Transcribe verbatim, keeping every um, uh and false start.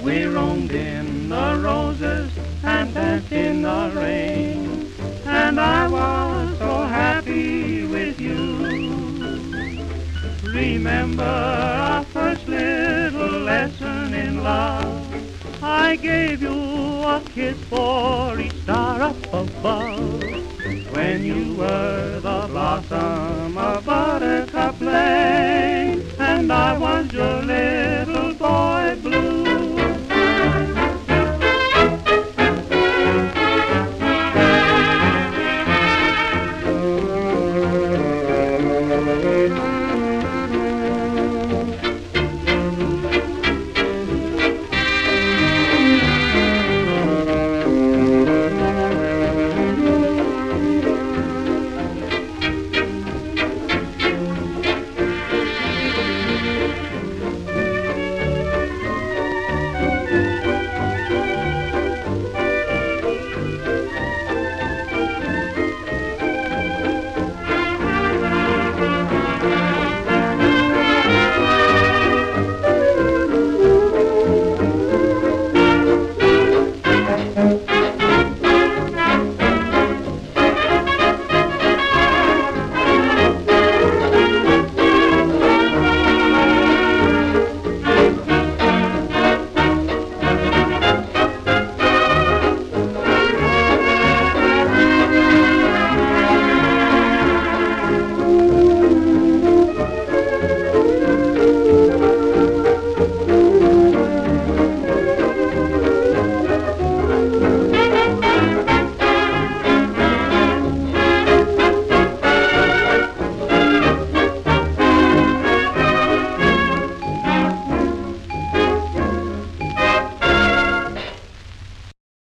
We roamed in the roses and danced in the rain, and I was so happy with you. Remember our first little lesson in love. I gave you a kiss for each star up above, when you were the blossom of Buttercup Lane, and I was your lily